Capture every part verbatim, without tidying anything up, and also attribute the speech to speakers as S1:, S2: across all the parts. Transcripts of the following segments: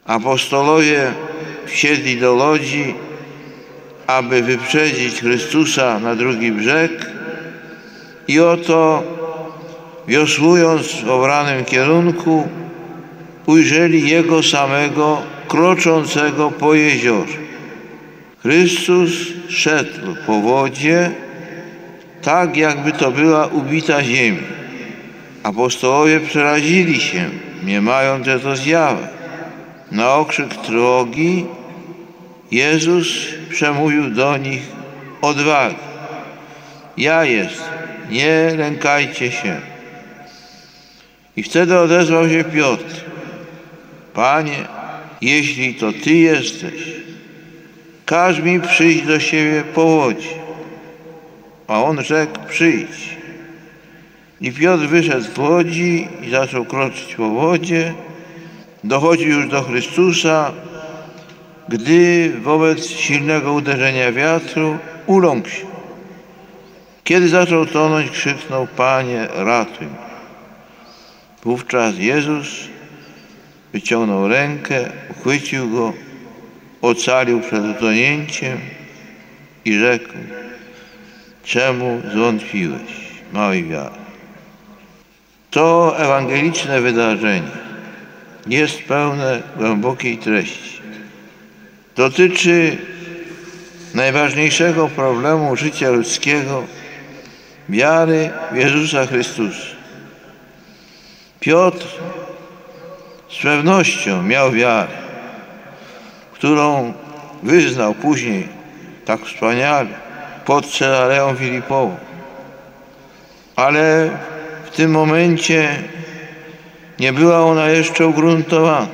S1: Apostolowie wsiedli do łodzi, aby wyprzedzić Chrystusa na drugi brzeg i oto, wiosłując w obranym kierunku, ujrzeli Jego samego kroczącego po jeziorze. Chrystus szedł po wodzie, tak jakby to była ubita ziemia. Apostołowie przerazili się, mniemając, że to zjawa. Na okrzyk trwogi Jezus przemówił do nich: odwagi, ja jestem, nie lękajcie się. I wtedy odezwał się Piotr: Panie, jeśli to Ty jesteś, każ mi przyjść do siebie po wodzie. A on rzekł: przyjdź. I Piotr wyszedł z łodzi i zaczął kroczyć po wodzie. Dochodził już do Chrystusa, gdy wobec silnego uderzenia wiatru uląkł się. Kiedy zaczął tonąć, krzyknął: Panie, ratuj mnie. Wówczas Jezus wyciągnął rękę, uchwycił go, ocalił przed utonięciem i rzekł: czemu zwątpiłeś, małej wiary? To ewangeliczne wydarzenie jest pełne głębokiej treści. Dotyczy najważniejszego problemu życia ludzkiego, wiary w Jezusa Chrystusa. Piotr z pewnością miał wiarę, którą wyznał później tak wspaniale pod Cezareą Filipową. Ale w tym momencie nie była ona jeszcze ugruntowana.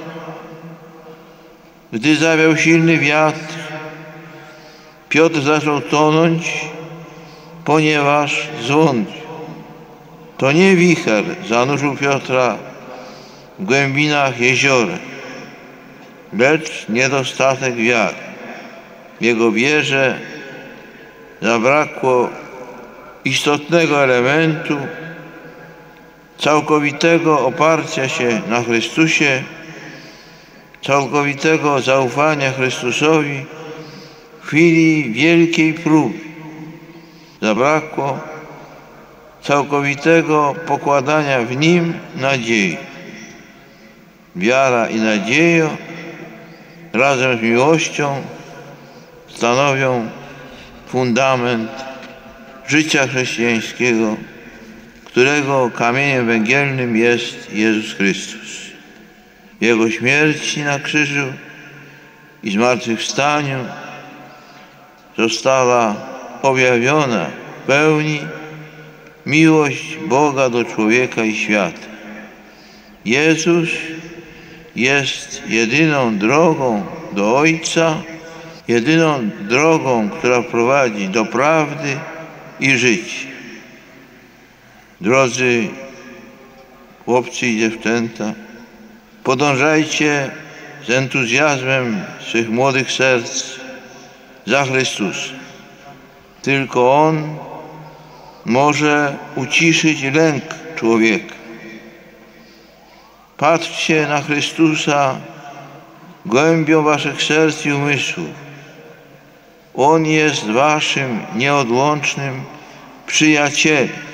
S1: Gdy zawiał silny wiatr, Piotr zaczął tonąć, ponieważ zwątpił. To nie wicher zanurzył Piotra w głębinach jeziora, lecz niedostatek wiary. W jego wierze zabrakło istotnego elementu całkowitego oparcia się na Chrystusie, całkowitego zaufania Chrystusowi w chwili wielkiej próby. Zabrakło całkowitego pokładania w Nim nadziei. Wiara i nadzieja razem z miłością stanowią fundament życia chrześcijańskiego, którego kamieniem węgielnym jest Jezus Chrystus. W Jego śmierci na krzyżu i zmartwychwstaniu została objawiona w pełni miłość Boga do człowieka i świata. Jezus jest jedyną drogą do Ojca, jedyną drogą, która prowadzi do prawdy i życia. Drodzy chłopcy i dziewczęta, podążajcie z entuzjazmem swych młodych serc za Chrystusem. Tylko On może uciszyć lęk człowieka. Patrzcie na Chrystusa głębią waszych serc i umysłów. On jest waszym nieodłącznym przyjacielem.